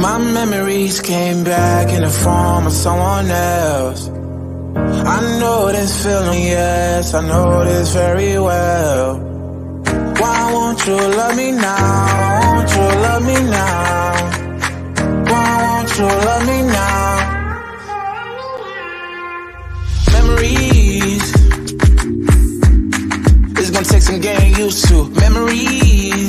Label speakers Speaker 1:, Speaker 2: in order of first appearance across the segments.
Speaker 1: My memories came back in the form of someone else. I know this feeling, yes, I know this very well. Why won't you love me now? Why won't you love me now? Why won't you love me now? Memories, it's gonna take some getting used to. Memories,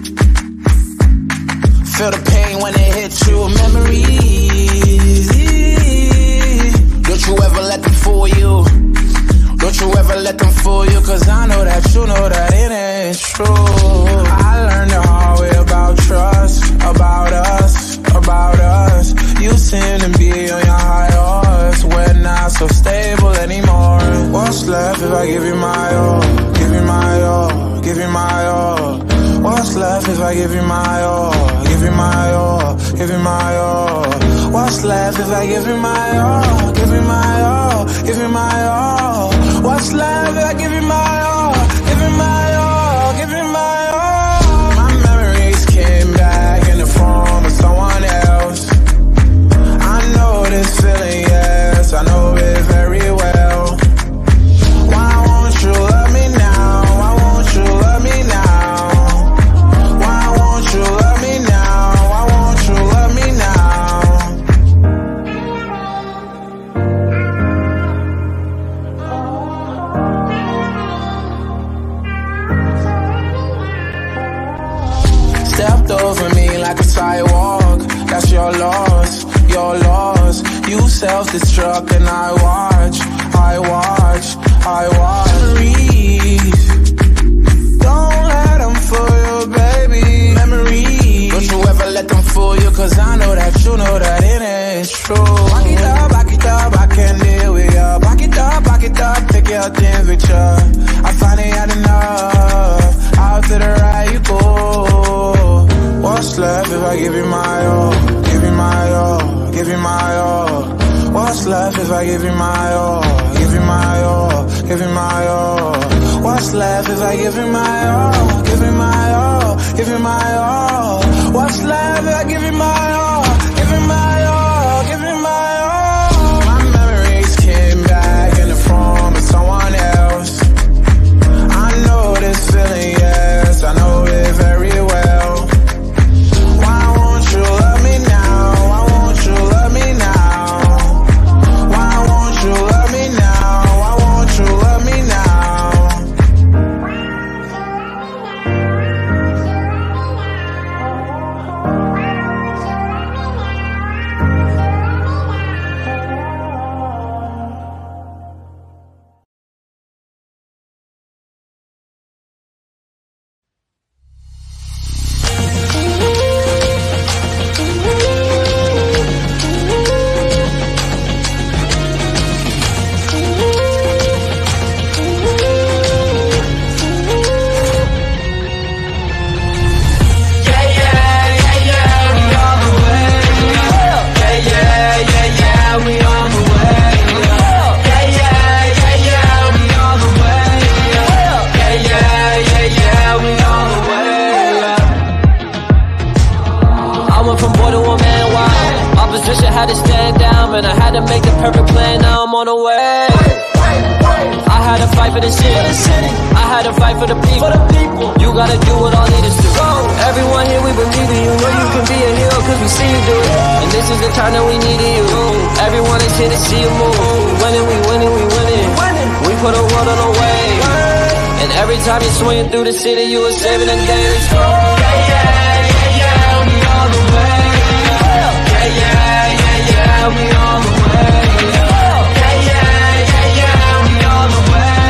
Speaker 1: feel the pain when it hits you. Memories, don't you ever let them fool you. Don't you ever let them fool you. Cause I know that you know that it ain't true. I learned the hard way about trust, about us, about us. You seem to be on your high horse. We're not so stable anymore. What's left if I give you my all? Give you my all, give you my all. What's left if I give you my all? Give you my all, give you my all. What's left if I give you my all? Give you my all, give you my all. What's left if I give you my all? Give you my all, give you my all. My memories came back in the form of someone else. I know this feeling, yes, I know it very well. Why won't you love me now? Why won't you love me now? Why won't you love me now? Why won't you love me now? Stepped over me like a sidewalk. That's your loss, your loss. You self-destruct and I watch, I watch, I watch. Memories, don't let them fool you, baby. Memories, don't you ever let them fool you. Cause I know that you know that it ain't true. Back it up, I can't deal with ya. Back it up, take your temperature. I finally had enough. Out to the right you go. What's left if I give you my all? Give you my all, give you my all. What's left if I give you my all? Give you my all, give you my all. What's left if I give you my all? Give you my all, give you my all. What's left if I give you my all? Give you my all, give you my all. My memories came back in the form of someone else. I know this feeling, yes, I know it very well. Why won't you love me now? Why won't you love me now? Why won't you love me now? Why won't you love me now?
Speaker 2: Had to stand down, man, I had to make the perfect plan, now I'm on the way. I had to fight for the city, I had to fight for the people. You gotta do what all leaders do. Everyone here, we believe in you. Know you can be a hero, cause we see you do it. And this is the time that we needed you. Everyone is here to see you move. Winning, we winning, we winning. We put a world on the way. And every time you're swinging through the city, you are saving the day. Let's go. Yeah, we all the way. Yeah, we on the way. Yeah, we on the way.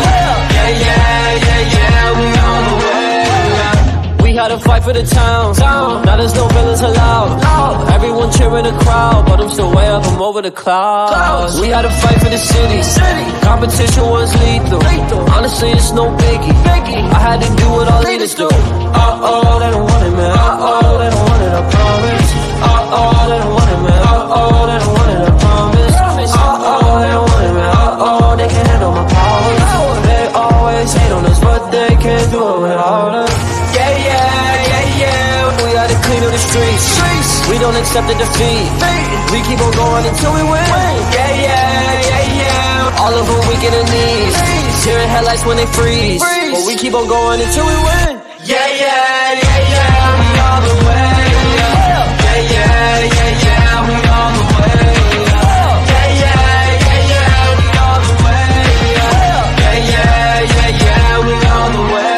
Speaker 2: Yeah, we on the way. We had to fight for the town. Now there's no villains allowed. Everyone cheering the crowd, but I'm still way up, I'm over the clouds. We had to fight for the city. Competition was lethal. Honestly, it's no biggie. I had to do what all leaders do. Uh-oh, they don't want it, man. Uh-oh, they don't want it, I promise. Uh-oh, they don't want it, man. Uh-oh, they don't want it, I promise. Uh-oh, they don't want it, man. Uh-oh, they can't handle my powers. They always hate on us, but they can't do it without us. Yeah. We gotta clean queen of the streets. We don't accept the defeat. We keep on going until we win. Yeah, yeah, yeah, yeah. All of them weak in the knees. Tearing headlights when they freeze. But we keep on going until we win. Yeah, yeah, yeah, yeah. We all the way. Yeah, yeah, yeah, yeah. We all the way. Yeah, yeah, yeah, yeah. We all the way. Yeah, yeah, yeah, yeah. We all the way.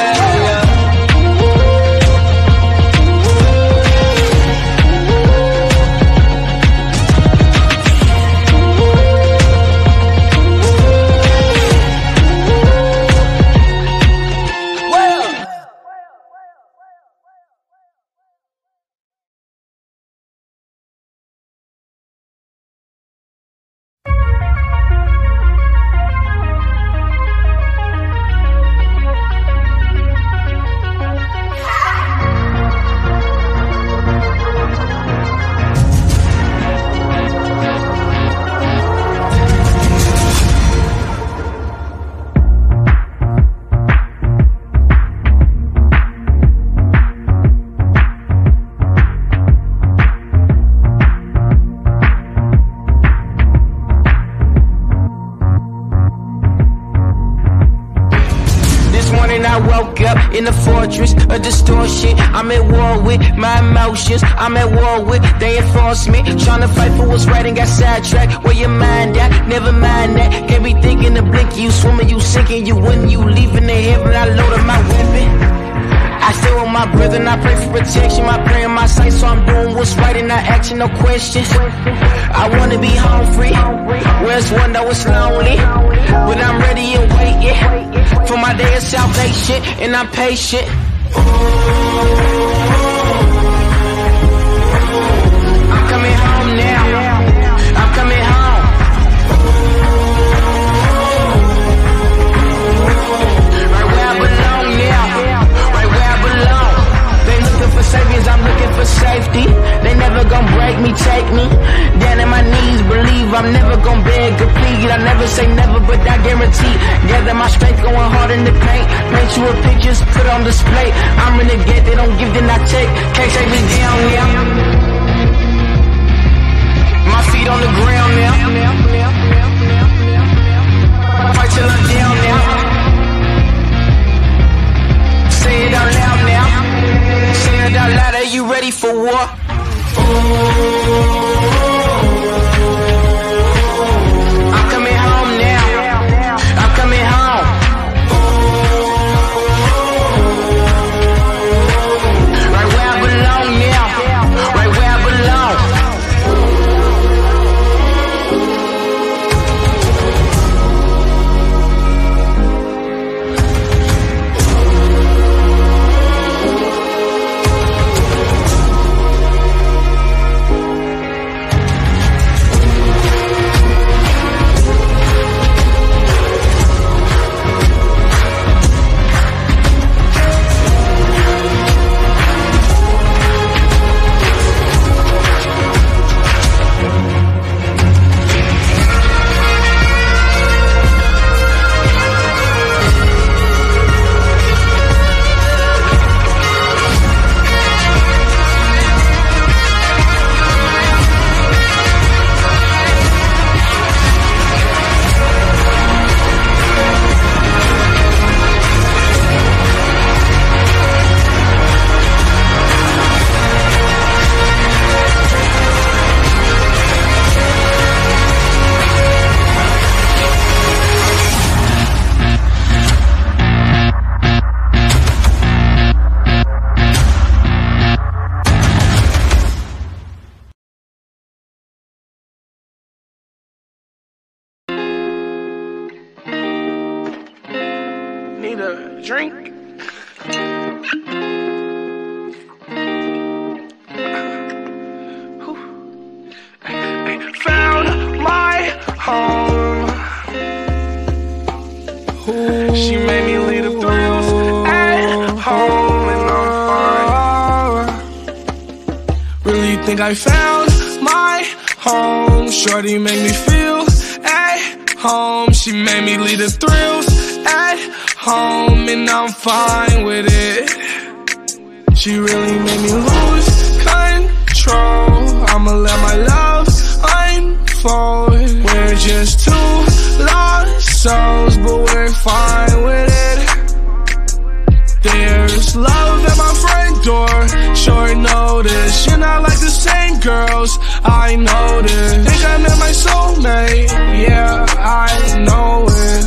Speaker 3: In a fortress of distortion, I'm at war with my emotions. I'm at war with they enforce me. Trying to fight for what's right and got sidetracked. Where your mind at? Never mind that. Can't be thinking to blink. You swimming, you sinking. You when you leaving the heaven. I loaded my weapon. I stay with my brother and I pray for protection. My prayer in my sight, so I'm doing what's right and not asking no questions. I wanna be home free. Where's one that was lonely? But I'm ready and waiting for my day of salvation, and I'm patient. I'm coming home now. I'm coming home. Right where I belong now. Right where I belong. They looking for saviors, I'm looking for safety. They never gonna break me, take me down in my knees. Believe I'm never gonna beg or plead. I never say never, but I guarantee. Gather my strength, going hard in the paint. Paint you a pictures, put on display. I'm renegade, they don't give, then I take. Can't take me down now. My feet on the ground now. Fight till I'm down now. Say it out loud now. Say it out loud, are you ready for war? I'm coming home now. I'm coming home. Right where I belong now. Right where I belong. Need a drink? Found my home. She made me leave the thrills at home, and I'm fine. Really think I found my home. Shorty made me feel at home. She made me leave the thrills at home, and I'm fine with it. She really made me lose
Speaker 1: I'ma let my love unfold. We're just two lost souls, but we're fine with it. There's love at my front door, short notice. You're not like the same girls, I noticed. Think I met my soulmate, yeah, I know it.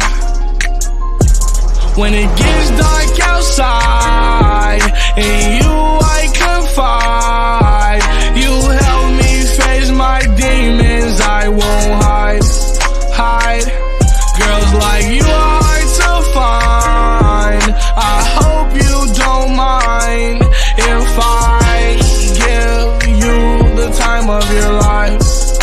Speaker 1: When it gets dark outside, in you I confide. You help me face my demons, I won't hide. Girls like you are hard to find. I hope you don't mind if I give you the time of your life.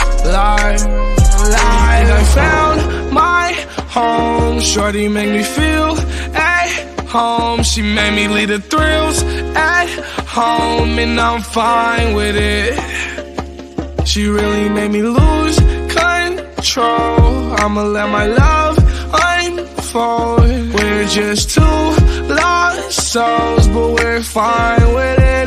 Speaker 1: I found my home. Shorty make me feel at home. She made me lead the thrills at home, and I'm fine with it. She really made me lose control. I'ma let my love unfold. We're just two lost souls, but we're fine with it.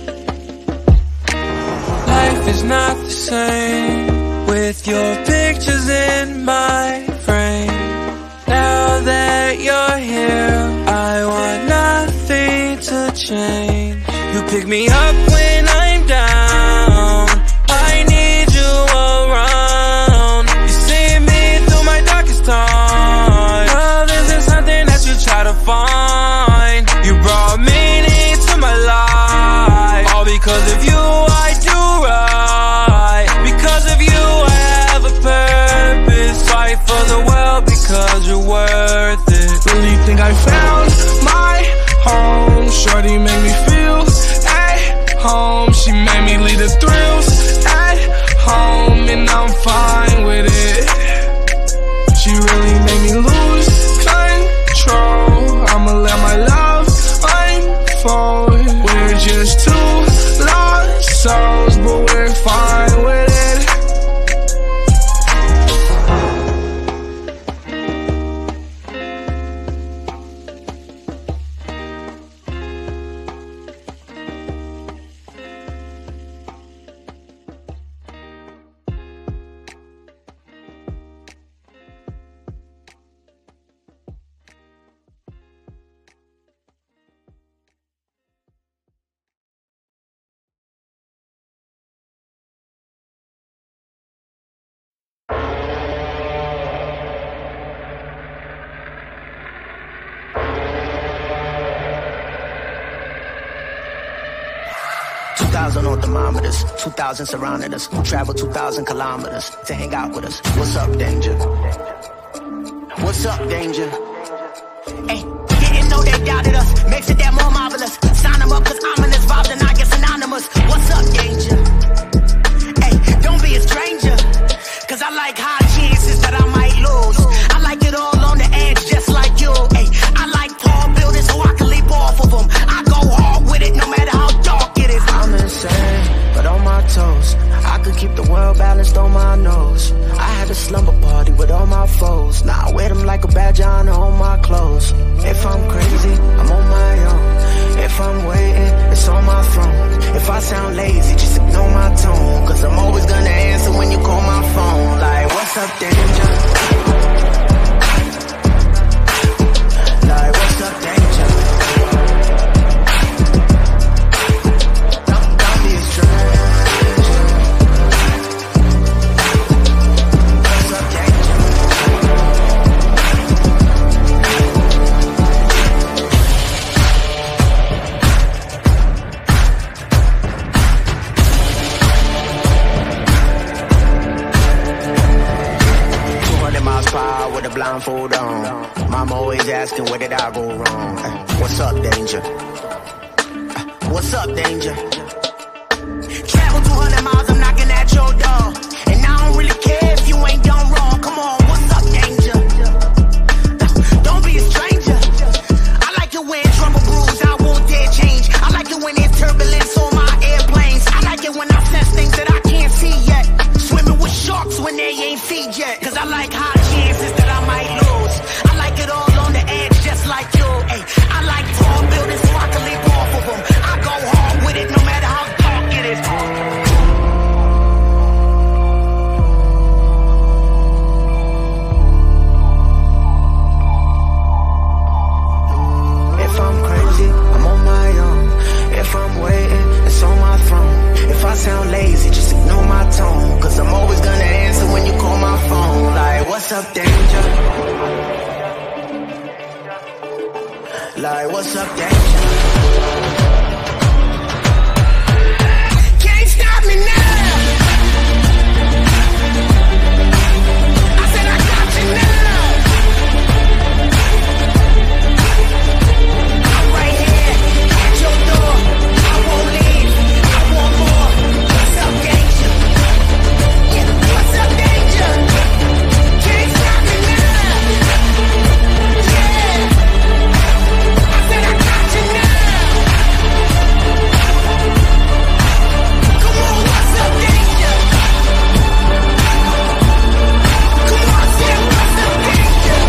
Speaker 4: Life is not the same with your pictures in my frame. Now that you're here, I want nothing to change. You pick me up when I'm down, I need you around. You see me through my darkest time. Love isn't something that you try to find. You brought meaning to my life. All because of you I do right. Because of you I have a purpose. Fight for the world because you're worth it.
Speaker 1: Really think I found my home. Shorty made me feel at home. She made me lead the thrills at home, and I'm fine with it. She really made me lose control. I'ma let my love unfold. We're just two lost souls, but we're fine with it.
Speaker 5: On thermometers, 2,000 surrounded us. Travel 2,000 kilometers to hang out with us. What's up, danger? What's up, danger? Hey, didn't know they doubted us. Makes it that more marvelous. Sign them up, cause ominous vibes and I get synonymous. What's up, danger? Hey, don't be a stranger, cause I like high chances that I might lose. I like it all on the edge, just like you. Hey, I like tall buildings so I can leap off of them. I go hard with it, no matter how dark it is.
Speaker 3: I'm insane, but on my toes. I could keep the world balanced on my nose. I had a slumber party with all my foes. Now I wear them like a badge on all my clothes. If I'm crazy, I'm on my own. If I'm waiting, it's on my phone. If I sound lazy, just ignore my tone. Cause I'm always gonna answer when you call my phone. Like, what's up, danger? Like, what's up, danger? Blindfold on. Mama always asking where did I go wrong. What's up, danger? What's up, danger? Travel 200 miles, I'm knocking at your door. And I don't really care if you ain't done wrong. Come on, what's up, danger? Don't be a stranger. I like it when trouble brews, I won't dare change. I like it when there's turbulence on my airplanes. I like it when I sense things that I can't see yet. Swimming with sharks when they ain't feed yet. Cause I like high chances that I might lose. I like it all on the edge, just like you. Ay, I like tall buildings so I can leap off of them. I go hard with it, no matter how dark it is.
Speaker 5: up, danger? Like, what's up, danger? Can't stop me now. I said I got you now. I'm right here at your door. I won't leave. I want more. What's up, danger? Yeah, what's up, danger? Can't stop me now. Yeah. I said I got you now. Come on, what's up, danger? Come on, say what's up, danger?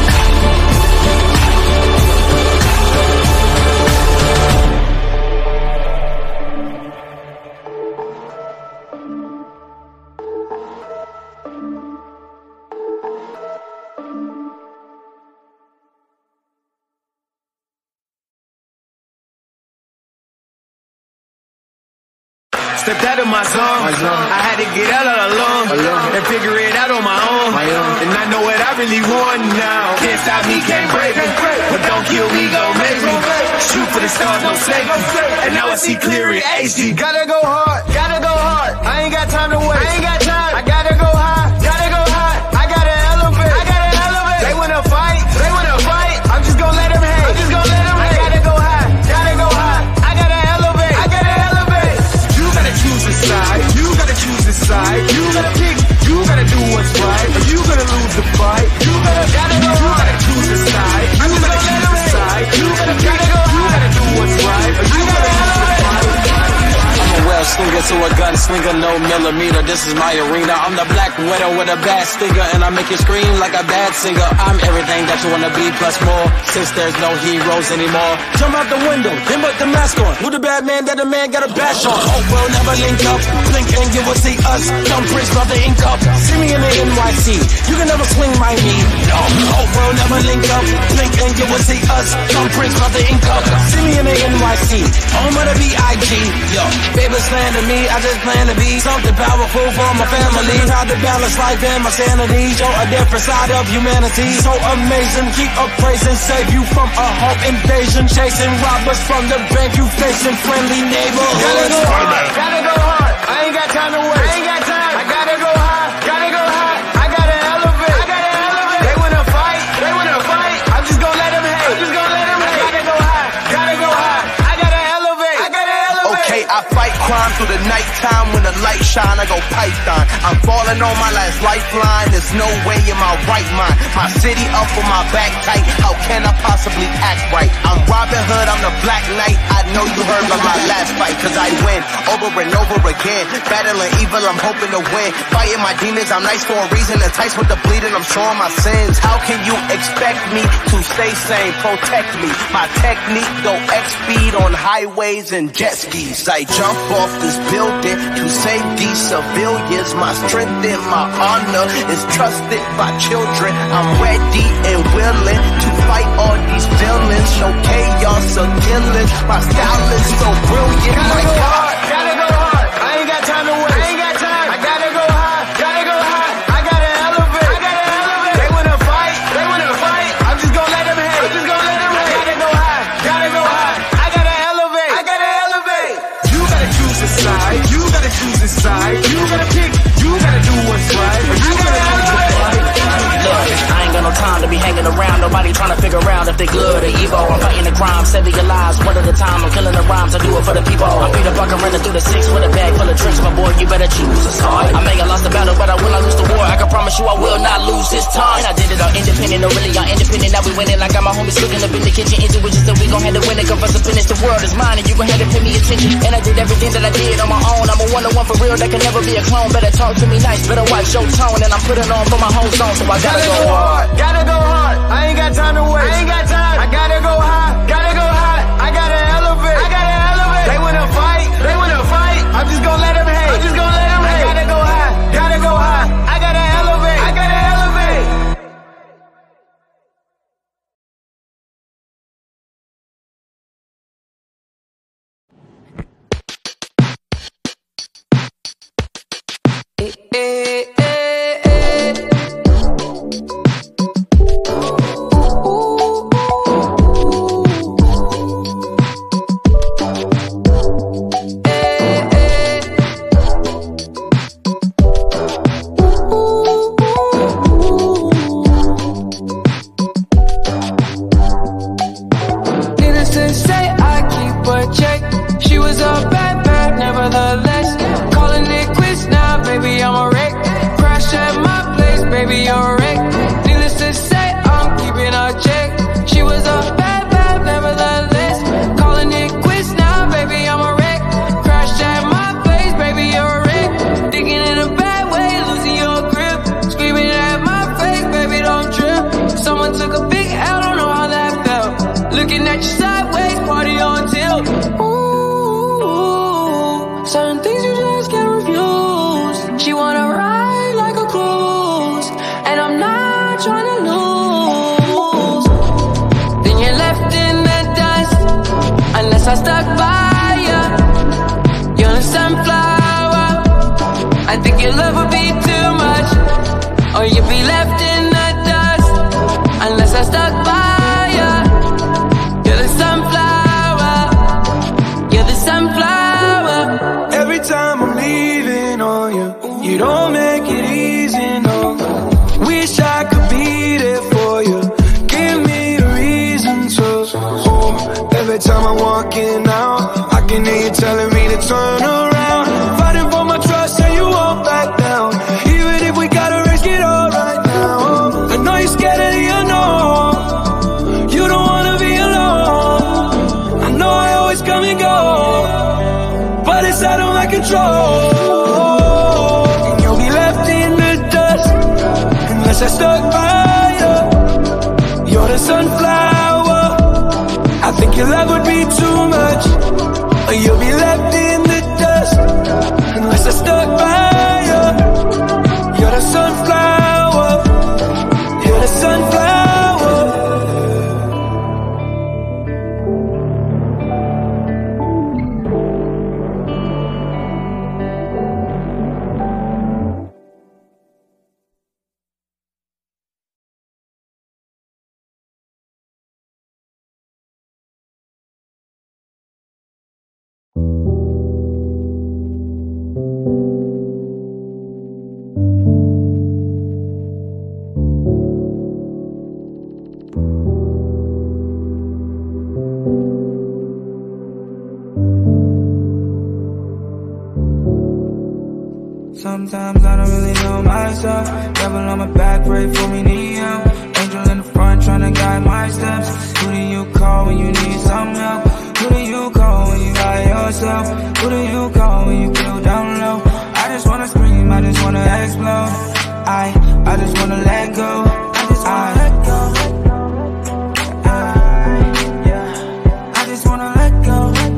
Speaker 3: Stepped out of my zone. I had to get out alone and figure it out on my own. And I know what I really want now. Can't stop me, can't break me. But don't kill me, gon' make me. Shoot for the stars, no safety. And now I see clear in HD. Gotta go hard, gotta go hard. I ain't got time to waste. I ain't got time. I gotta go high, gotta go high. I gotta elevate, I gotta elevate. They wanna fight, they wanna fight. I'm just gon' let them hate. I'm just gon' let them hate. I gotta go high, gotta go high. I gotta elevate, I gotta elevate. You gotta choose a side, you gotta choose a side. You gotta pick, you gotta do what's right. Or you gonna lose the fight. You gotta go hard. You gotta choose a side, you gotta choose a side. You gotta pick, you gotta do what's right. Or you gotta lose the fight.
Speaker 2: I'm a well slinger to a gunslinger, no millimeter, this is my arena. I'm the black widow with a bad stinger, and I make you scream like a bad singer. I'm everything that you wanna be, plus more, since there's no heroes anymore. Jump out the window, then put the mask on. Who the bad man that a man got a bash on? Oh, we'll never link up, blink and you will see us. Thumbprints about the ink up, see me in the NYC. You can never swing my knee, no. Oh, we'll never link up, blink and you will see us. Thumbprints about the ink up, see me in the NYC. Home of the B.I.G. Yo, baby slander me, I just plan to be something powerful for my family. Try to balance life and my sanity, show a different side of humanity. So amazing, keep up praising, save you from a home invasion. Chasing robbers from the bank, you facing friendly neighborhoods.
Speaker 3: Gotta go hard, gotta go hard. I ain't got time to waste. I ain't got time. I gotta go high, gotta go high. I gotta elevate, I gotta elevate. They wanna fight, they wanna fight. I'm just gon' let them hate, I'm just gon' let them hate. I gotta go high, gotta go high. I gotta elevate, I gotta elevate.
Speaker 5: Okay, I fight crime through the nighttime. When the light shine, I go python. I'm falling on my last lifeline. There's no way in my right mind. My city up on my back tight. How can I possibly act right? I'm Robin Hood, I'm the Black Knight. I know you heard of my last fight, cause I win over and over again. Battling evil, I'm hoping to win. Fighting my demons, I'm nice for a reason. Enticed with the bleeding, I'm showing my sins. How can you expect me to stay sane? Protect me. My technique go X-speed on highways and jet skis. I jump off this building to save these civilians. My strength and my honor is trusted by children. I'm ready and willing to fight all these villains. Show chaos or killings. My style is so brilliant. My God,
Speaker 3: Gotta go hard. I ain't got time to waste. I ain't got time. I gotta go high, gotta go high. I gotta elevate, I gotta elevate. They wanna fight, they wanna fight. I'm just gon' let them hate, I'm just gon' let them hate. I gotta go high, gotta go high. I gotta elevate, I gotta elevate. You gotta choose a side, you gotta choose a side. You gotta pick, you gotta do what's right. Or you gotta lose the fight.
Speaker 6: Look, I ain't got no time to be hanging around. Nobody trying to figure out if they good or evil. I'm fighting the crime, saving your lives one at a time. I'm killing the rhymes, I do it for the people. I'm Peter Parker running through the six with a bag full of tricks. My boy, you better choose a side. I may have lost the battle, but I will not lose the war. I can promise you I will not lose this time. And I did it all independent, no really all independent. Now we winning like I'm my homies cooking up in the kitchen. Intuition said we gon' have to win it, come first to finish. The world is mine and you gon' have to pay me attention. And I did everything that I did on my own. I'm a one-on-one for real, that can never be a clone. Better talk to me nice, better watch your tone. And I'm putting on for my whole zone, so I gotta go hard.
Speaker 3: Gotta go hard. I ain't got time to waste. I ain't got time. I gotta go high, gotta go high. I gotta elevate, I gotta elevate. They wanna fight, they wanna fight. I'm just gon' let them hate, I'm just gon' let them hate. I gotta go high, gotta go high. I gotta elevate, I gotta elevate.
Speaker 7: Certain things you just can't refuse. She wanna ride like a cruise, and I'm not trying to lose. Then you're left in the dust, unless I stuck by you. You're a sunflower. I think your love would be too much, or you'd be left in the dust, unless I stuck by you. You're the sunflower. You're the sunflower.
Speaker 8: Every time I'm leaving on you, you don't make it easy, no. Wish I could be there for you. Give me a reason to. Oh, every time I'm walking out, I can hear you telling me to turn around. Fighting for my trust and you won't back down. Even if we gotta risk it all right now. I know you're scared of the unknown. You don't wanna be alone. I know I always come and go, but it's out of my control. And you'll be left in the dust, unless I stuck by you. You're the sunflower. I think your love would be too much, or you'll be left in the dust, unless I stuck by you. You're the sunflower. You're the sunflower.
Speaker 9: Sometimes I don't really know myself. Devil on my back, pray for me, need help. Angel in the front, tryna guide my steps. Who do you call when you need some help? Who do you call when you by yourself? Who do you call when you feel down low? I just wanna scream, I just wanna explode. I just wanna let go. I just wanna let go. I just wanna let go.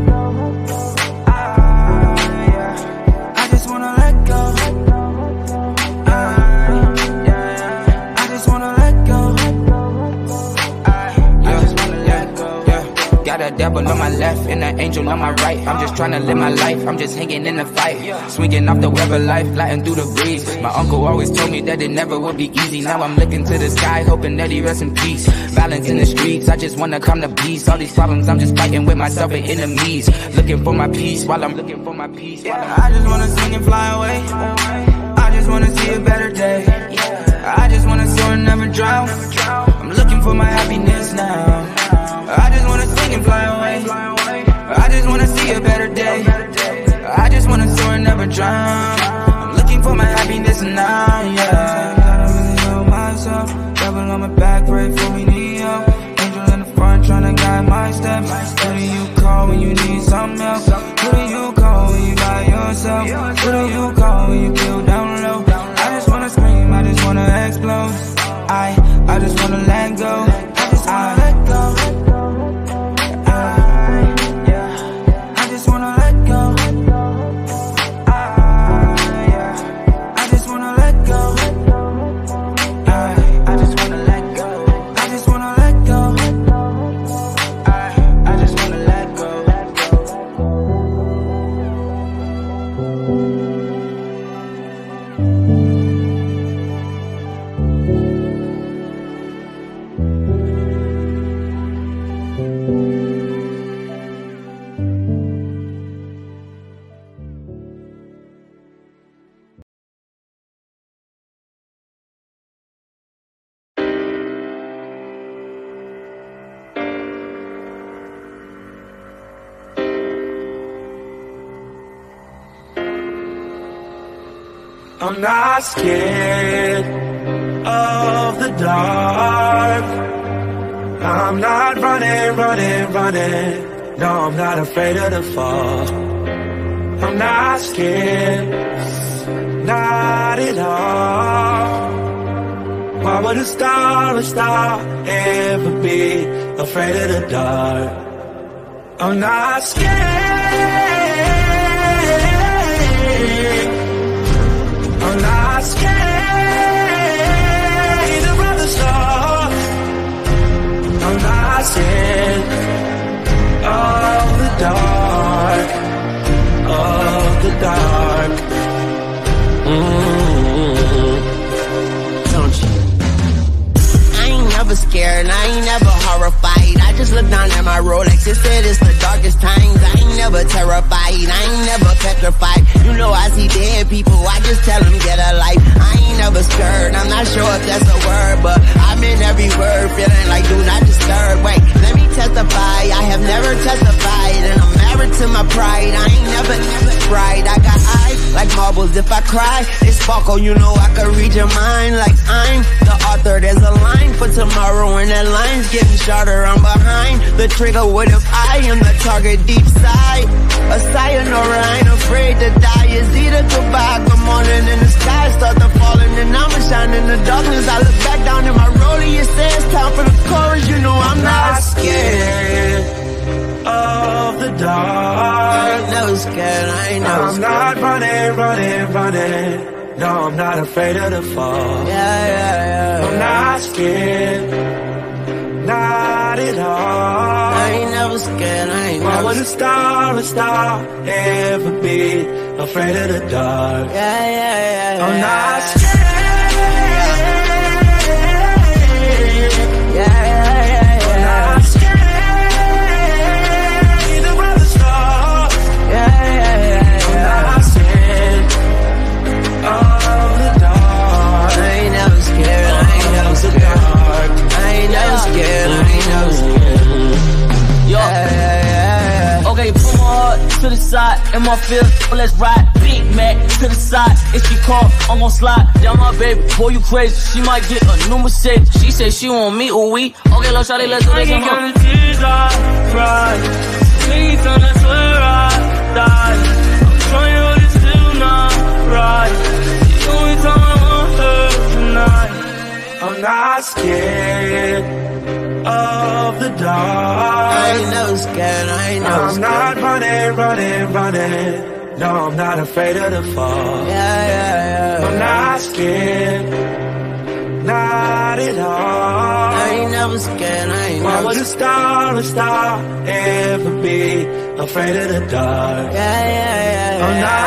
Speaker 9: I just wanna let go. I just wanna let go. I just wanna let go.
Speaker 3: Got a devil on my left and an angel on my right. I'm just trying to live my life, I'm just hanging in the fight. Swinging off the web of life, gliding through the breeze. My uncle always told me that it never would be easy. Now I'm looking to the sky, hoping that he rests in peace. Violence in the streets, I just wanna come to peace. All these problems, I'm just fighting with myself and enemies. Looking for my peace while I'm looking for my peace.
Speaker 9: I just wanna sing and fly away. I just wanna see a better day. I just wanna soar and never drown. I'm looking for my happiness now. I just wanna sing and fly away. I just wanna see a better day. I just wanna soar and never drown. I'm looking for my happiness now, yeah. I don't really know myself. Devil on my back, pray for me, need help. Angel in the front, tryna guide my steps. Who do you call when you need some help? Who do you call when you by yourself? Who do you call when you feel down low? I just wanna scream, I just wanna explode. I just wanna let go. I just wanna let go. I just wanna let go. I just wanna let go. I just wanna let go. I just wanna let go. I just wanna let go.
Speaker 8: I'm not scared of the dark. I'm not running. No, I'm not afraid of the fall. I'm not scared, not at all. Why would a star ever be afraid of the dark? I'm not scared.
Speaker 5: scared, I ain't never horrified. I just look down at my Rolex, it said it's the darkest times. I ain't never terrified, I ain't never petrified. You know I see dead people, I just tell them get a life. I ain't never scared, I'm not sure if that's a word, but I'm in every word, feeling like do not disturb. Wait, let me testify, I have never testified, and I'm married to my pride. I ain't never cried, I got eyes like marbles. If I cry, it's sparkle, you know I can read your mind like I'm the author. There's a line for tomorrow, and that line's getting shorter. I'm behind the trigger, what if I am the target deep side? A sayonara, I ain't afraid to die. It's either goodbye, good morning, and the sky start to falling, and I'ma shine in the darkness. I look back down at my rollie, it says time for the chorus. You know I'm not scared
Speaker 8: of the dark.
Speaker 5: I ain't never scared, I ain't never
Speaker 8: I'm
Speaker 5: scared.
Speaker 8: not running. No, I'm not afraid of the fall.
Speaker 5: Yeah.
Speaker 8: I'm not scared, not at all.
Speaker 5: I ain't never scared, I ain't
Speaker 8: Why
Speaker 5: never
Speaker 8: would a star ever be afraid of the dark?
Speaker 5: Yeah.
Speaker 8: I'm not scared.
Speaker 5: Yeah.
Speaker 8: I'm not scared. Either of the stars.
Speaker 5: Yeah.
Speaker 8: I'm not scared of the dark.
Speaker 5: I ain't never scared, I ain't never scared. I ain't never scared, I ain't never scared.
Speaker 2: Yo.
Speaker 5: Yeah.
Speaker 2: Okay, put my heart to the side, in my field, let's ride. Big Mac to the side, if she call, I'm gon' slide. Down my baby, boy you crazy, she might get a new Mercedes. She said she want me, ooh we. Okay, let's try let's do this.
Speaker 4: I can't tears I cry. Please don't that's where I die. I'm trying but it's still not right. The only time I want her tonight.
Speaker 8: I'm not scared of the dark.
Speaker 5: I ain't never scared, I ain't never
Speaker 8: I'm
Speaker 5: scared.
Speaker 8: not running. No, I'm not afraid of the fall.
Speaker 5: Yeah.
Speaker 8: I'm not scared, not at all.
Speaker 5: I ain't never scared, I ain't
Speaker 8: Why
Speaker 5: never
Speaker 8: would
Speaker 5: scared.
Speaker 8: a star ever be afraid of the dark?
Speaker 5: Yeah.
Speaker 8: I'm not